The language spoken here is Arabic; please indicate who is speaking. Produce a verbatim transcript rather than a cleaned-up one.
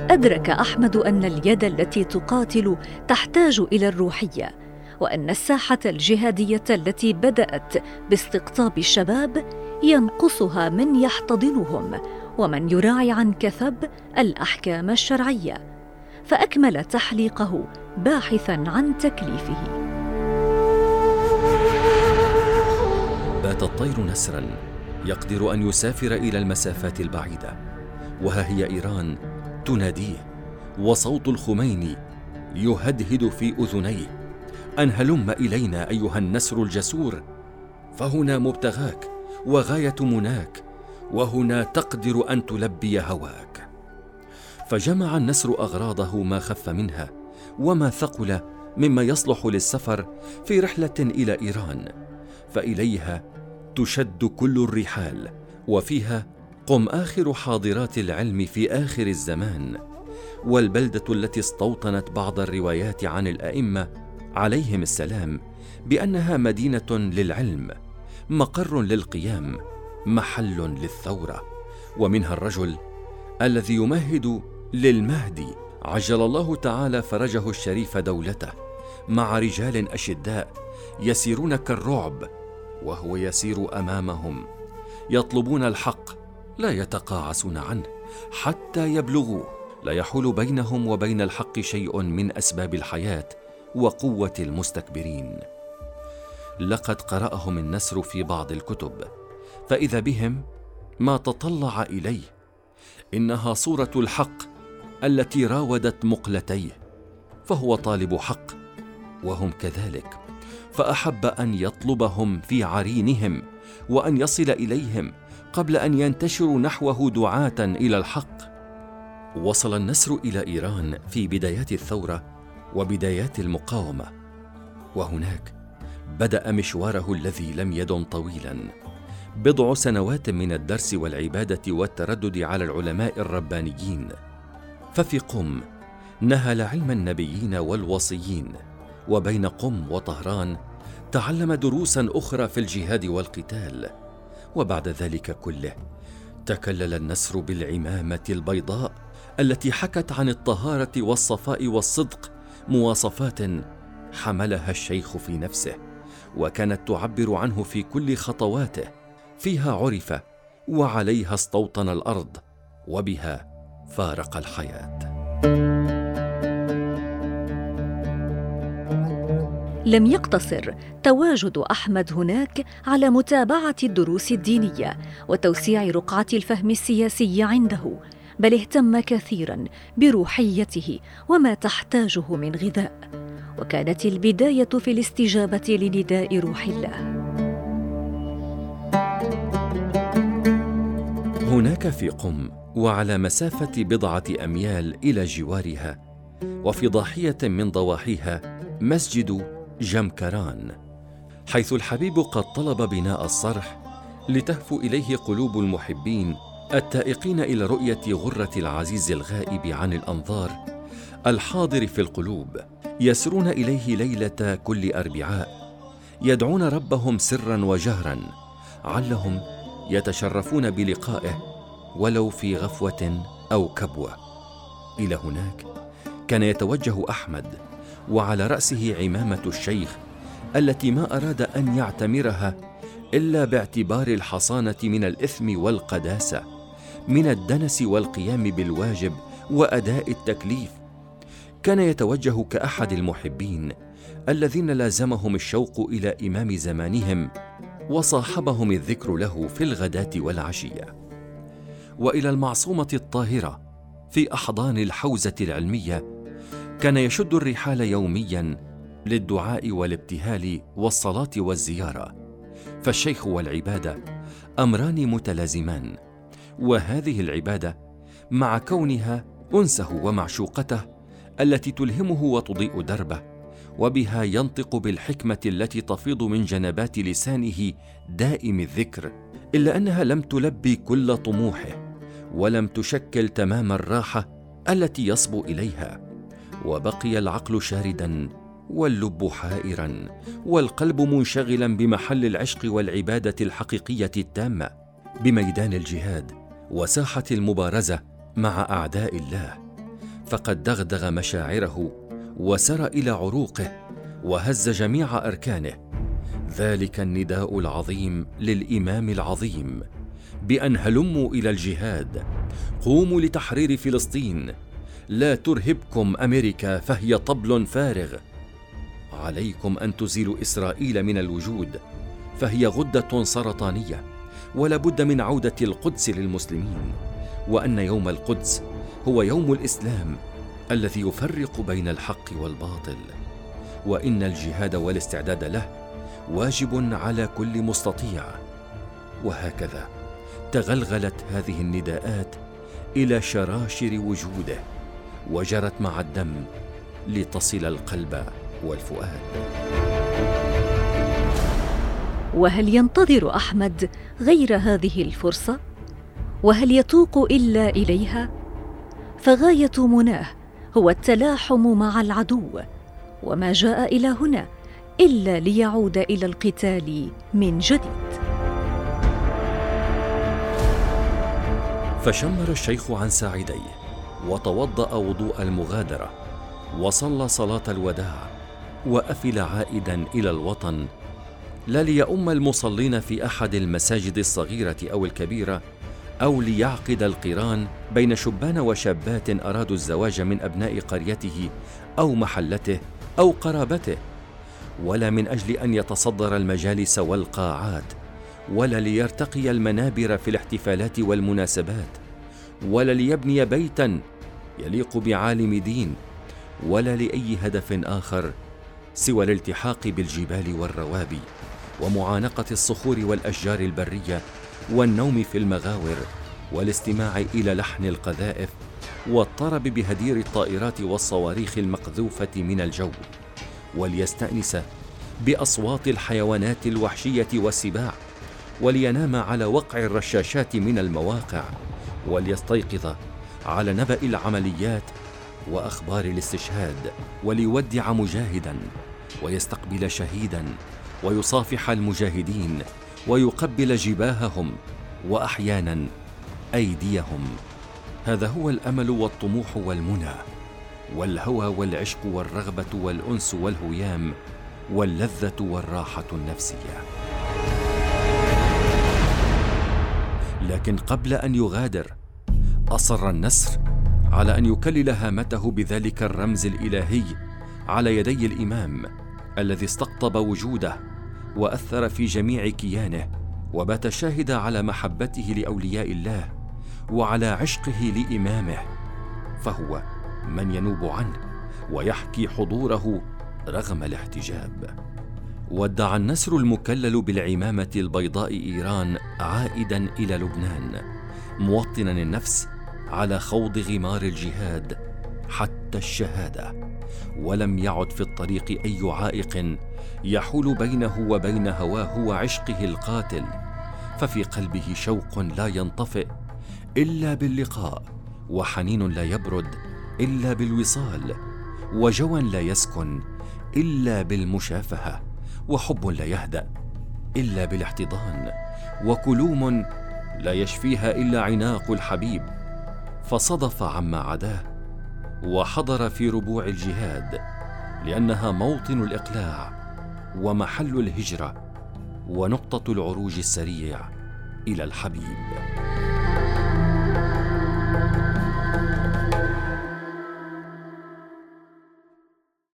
Speaker 1: أدرك أحمد أن اليد التي تقاتل تحتاج إلى الروحية، وأن الساحة الجهادية التي بدأت باستقطاب الشباب ينقصها من يحتضنهم ومن يراعي عن كثب الأحكام الشرعية، فأكمل تحليقه باحثاً عن تكليفه.
Speaker 2: بات الطير نسراً يقدر أن يسافر إلى المسافات البعيدة، وها هي إيران تناديه، وصوت الخميني يهدهد في أذنيه: أن هلم إلينا أيها النسر الجسور، فهنا مبتغاك وغاية مناك، وهنا تقدر أن تلبي هواك. فجمع النسر أغراضه ما خف منها وما ثقل مما يصلح للسفر في رحلة إلى إيران، فإليها تشد كل الرحال، وفيها قم آخر حاضرات العلم في آخر الزمان، والبلدة التي استوطنت بعض الروايات عن الأئمة عليهم السلام بأنها مدينة للعلم، مقر للقيام، محل للثورة. ومنها الرجل الذي يمهد للمهدي عجل الله تعالى فرجه الشريف دولته، مع رجال أشداء يسيرون كالرعب وهو يسير أمامهم، يطلبون الحق لا يتقاعسون عنه حتى يبلغوه، لا يحول بينهم وبين الحق شيء من أسباب الحياة وقوة المستكبرين. لقد قرأهم النسر في بعض الكتب، فإذا بهم ما تطلع إليه، إنها صورة الحق التي راودت مقلتيه، فهو طالب حق وهم كذلك، فأحب أن يطلبهم في عرينهم وأن يصل إليهم قبل أن ينتشروا نحوه دعاة إلى الحق. وصل النسر إلى إيران في بدايات الثورة وبدايات المقاومة، وهناك بدأ مشواره الذي لم يدم طويلا، بضع سنوات من الدرس والعبادة والتردد على العلماء الربانيين. ففي قم نهل علم النبيين والوصيين، وبين قم وطهران تعلم دروسا أخرى في الجهاد والقتال. وبعد ذلك كله تكلل النسر بالعمامة البيضاء التي حكت عن الطهارة والصفاء والصدق، مواصفات حملها الشيخ في نفسه وكانت تعبر عنه في كل خطواته. فيها عرف وعليها استوطن الأرض وبها فارق الحياة.
Speaker 1: لم يقتصر تواجد أحمد هناك على متابعة الدروس الدينية وتوسيع رقعة الفهم السياسي عنده، بل اهتم كثيراً بروحيته وما تحتاجه من غذاء، وكانت البداية في الاستجابة لنداء روح الله.
Speaker 2: هناك في قم وعلى مسافة بضعة أميال إلى جوارها وفي ضاحية من ضواحيها مسجد جمكران، حيث الحبيب قد طلب بناء الصرح لتهفو إليه قلوب المحبين التائقين إلى رؤية غرة العزيز الغائب عن الأنظار الحاضر في القلوب، يسرون إليه ليلة كل أربعاء، يدعون ربهم سرا وجهرا، علهم يتشرفون بلقائه ولو في غفوة أو كبوة. إلى هناك كان يتوجه أحمد، وعلى رأسه عمامة الشيخ التي ما أراد أن يعتمرها إلا باعتبار الحصانة من الإثم والقداسة، من الدنس والقيام بالواجب وأداء التكليف. كان يتوجه كأحد المحبين الذين لازمهم الشوق إلى إمام زمانهم وصاحبهم الذكر له في الغداة والعشية، وإلى المعصومة الطاهرة في أحضان الحوزة العلمية. كان يشد الرحال يوميا للدعاء والابتهال والصلاة والزيارة، فالشيخ والعبادة أمران متلازمان، وهذه العبادة مع كونها أنسه ومعشوقته التي تلهمه وتضيء دربه، وبها ينطق بالحكمة التي تفيض من جنبات لسانه دائم الذكر، إلا أنها لم تلبي كل طموحه ولم تشكل تمام الراحة التي يصبو إليها، وبقي العقل شاردا واللب حائرا والقلب منشغلا بمحل العشق والعبادة الحقيقية التامة، بميدان الجهاد وساحة المبارزة مع أعداء الله. فقد دغدغ مشاعره وسرى إلى عروقه وهز جميع أركانه. ذلك النداء العظيم للإمام العظيم بأن هلموا إلى الجهاد، قوموا لتحرير فلسطين، لا ترهبكم أمريكا فهي طبل فارغ، عليكم أن تزيلوا إسرائيل من الوجود فهي غدة سرطانية، ولا بد من عودة القدس للمسلمين، وأن يوم القدس هو يوم الإسلام الذي يفرق بين الحق والباطل، وإن الجهاد والاستعداد له واجب على كل مستطيع. وهكذا تغلغلت هذه النداءات إلى شراشر وجوده وجرت مع الدم لتصل القلب والفؤاد.
Speaker 1: وهل ينتظر أحمد غير هذه الفرصة؟ وهل يتوق إلا إليها؟ فغاية مناه هو التلاحم مع العدو، وما جاء إلى هنا إلا ليعود إلى القتال من جديد.
Speaker 2: فشمر الشيخ عن ساعديه وتوضأ وضوء المغادرة وصلى صلاة الوداع، وأفل عائدا إلى الوطن، لا ليؤم المصلين في أحد المساجد الصغيرة أو الكبيرة، أو ليعقد القران بين شبان وشابات أرادوا الزواج من أبناء قريته أو محلته أو قرابته، ولا من أجل أن يتصدر المجالس والقاعات، ولا ليرتقي المنابر في الاحتفالات والمناسبات، ولا ليبني بيتا يليق بعالم دين، ولا لأي هدف آخر سوى الالتحاق بالجبال والروابي ومعانقة الصخور والأشجار البرية والنوم في المغاور والاستماع إلى لحن القذائف والطرب بهدير الطائرات والصواريخ المقذوفة من الجو، وليستأنس بأصوات الحيوانات الوحشية والسباع، ولينام على وقع الرشاشات من المواقع، وليستيقظ على نبأ العمليات وأخبار الاستشهاد، وليودع مجاهدا ويستقبل شهيدا ويصافح المجاهدين ويقبل جباههم وأحيانا أيديهم. هذا هو الأمل والطموح والمنى والهوى والعشق والرغبة والأنس والهيام واللذة والراحة النفسية. لكن قبل أن يغادر أصر النسر على أن يكلل هامته بذلك الرمز الإلهي على يدي الإمام الذي استقطب وجوده وأثر في جميع كيانه، وبات شاهد على محبته لأولياء الله وعلى عشقه لإمامه، فهو من ينوب عنه ويحكي حضوره رغم الاحتجاب. ودع النسر المكلل بالعمامة البيضاء إيران عائدا إلى لبنان، موطنا النفس على خوض غمار الجهاد حتى الشهادة، ولم يعد في الطريق أي عائق يحول بينه وبين هواه وعشقه القاتل، ففي قلبه شوق لا ينطفئ إلا باللقاء، وحنين لا يبرد إلا بالوصال، وجوى لا يسكن إلا بالمشافهة، وحب لا يهدأ إلا بالاحتضان، وكلوم لا يشفيها إلا عناق الحبيب. فصدف عما عداه وحضر في ربوع الجهاد، لأنها موطن الإقلاع ومحل الهجرة ونقطة العروج السريع إلى الحبيب.